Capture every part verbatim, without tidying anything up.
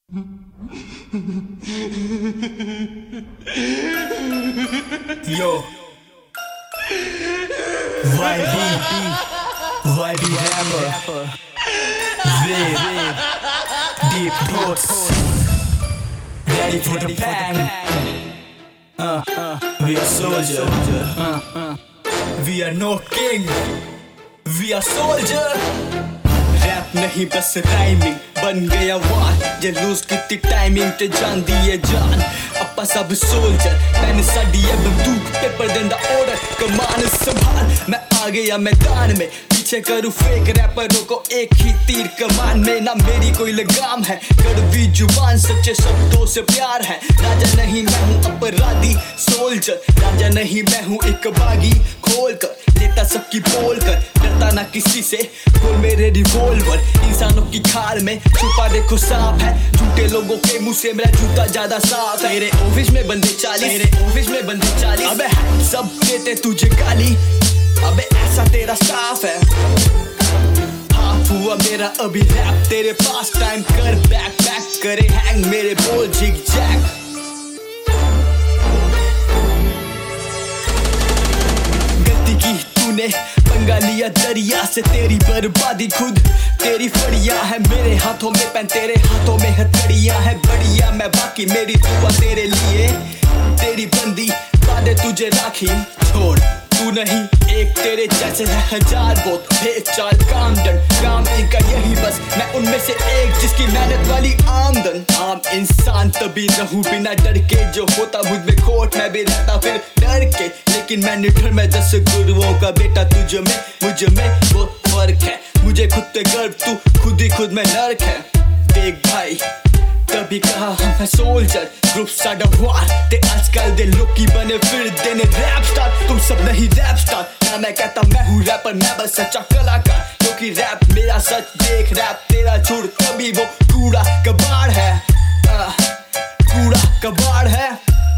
Yo, Y B, Y B rapper, Viv, deep thoughts, ready for the bang. Uh, uh, we are soldier, uh, uh. We are no king, we are soldier. Rap नहीं बस rhyming बन गया वार जे loose कितनी timing ते जान दिए जान अपा सब सोल्जर मैंने साड़ी है बंदूक पेपर देंदा ऑर्डर कमान संभाल मैं आ गया मैदान में पीछे करूँ फेक रैपरों को एक ही तीर कमान में ना मेरी कोई लगाम है कड़वी जुबान सच्चे शब्दों से प्यार है राजा नहीं मैं हूँ अपराधी सोल्जर राजा नहीं मैं हूँ एक बागी खोल कर लेता सबकी बोल कर डरता ना किसी से खोल मेरे रिवॉल्वर इंसानों की खाल में छुपा देखो सांप है झूठे लोगों के मुंह से मेरा जूता ज्यादा साफ है मेरे ऑफिस में बंदे चालीस मेरे ऑफिस में बंदे चालीस अबे सब देते तुझे गाली अबे ऐसा तेरा स्टाफ है हाफ हुआ मेरा अभी रैप तेरे पास टाइम कर बैक बैक करे हैंग मेरे बोल जिग जैग गलती की तूने पंगा लिया दरिया से तेरी बर्बादी खुद तेरी फड़िया है मेरे हाथों में पेन तेरे हाथों में हथकड़ियां है बढ़िया मैं बाकी मेरी दुआ तेरे लिए तेरी बंदी वादे तुझे राखी छोड़ तू नहीं एक तेरे जैसे है हजार बहुत भेद चाल काम डन काम इनका यही बस मैं उनमें से एक जिसकी मेहनत वाली आमदन आम इंसान तभी रहूं बिना डर के जो होता मुझ में खोट मैं भी रहता फिर डर के लेकिन मैं निठर में दस गुरुओं का बेटा तुझ में मुझ में वो फर्क है मुझे खुद पे गर्व तू खुद ही खुद में नर्क है देख भाई तभी कहा हम है सोल्जर ग्रुप साडा वार ते आजकल दे लोकी बने फिर देने रैप स्टार तुम सब नहीं रैप स्टार ना मैं कहता मैं हूँ रैपर मैं बस सच्चा कलाकार क्योंकि रैप मेरा सच देख रैप तेरा झूठ तभी वो कूड़ा कबाड़ है आ, कूड़ा कबाड़ है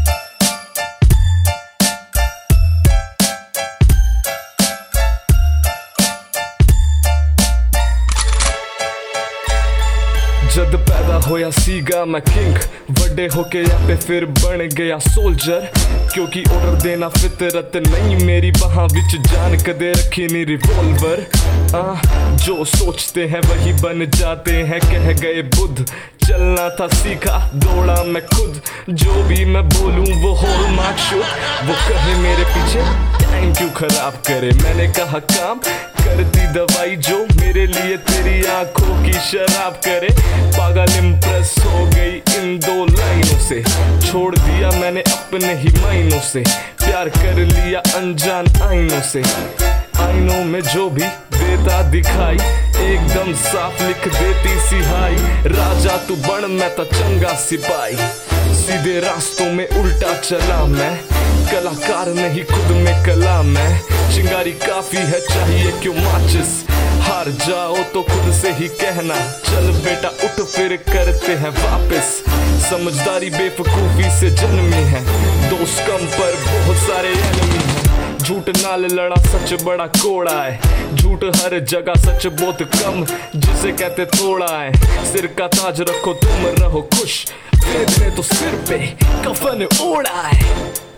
जद पैदा होया सीगा मैं किंग बड़े होके यहाँ फिर बन गया सोल्जर क्योंकि ऑर्डर देना फितरत नहीं मेरी बाहां विच जान कदे रखी नहीं रिवॉल्वर आ, जो सोचते हैं वही बन जाते हैं कह गए बुद्ध चलना था सीखा दौड़ा मैं खुद जो भी मैं बोलूं वो होल मार्क शुड वो कहे मेरे पीछे टाइम क्यों खराब करे मैंने कहा काम करती दवाई जो मेरे लिए तेरी आंखों की शराब करे पागल इम्प्रेस हो गई इन दो लाइनों से छोड़ दिया मैंने अपने ही मायनों से प्यार कर लिया अनजान आईनों से आईनों में जो भी देता दिखाई एकदम साफ लिख देती सिहाई राजा तू बन मैं तो चंगा सिपाही सीधे रास्तों में उल्टा चला मैं कलाकार नहीं खुद में कला मैं चिंगारी काफी है चाहिए क्यों माचिस हार जाओ तो खुद से ही कहना चल बेटा उठ फिर करते हैं वापस समझदारी बेवकूफी से जन्मी है दोस्त कम पर बहुत सारे एनिमी हैं झूठ नाल लड़ा सच बड़ा कोड़ा है झूठ हर जगह सच बहुत कम जिसे कहते थोड़ा है सिर का ताज रखो तुम रहो खुश फेर तो सिर पे कफन ओढ़ा है।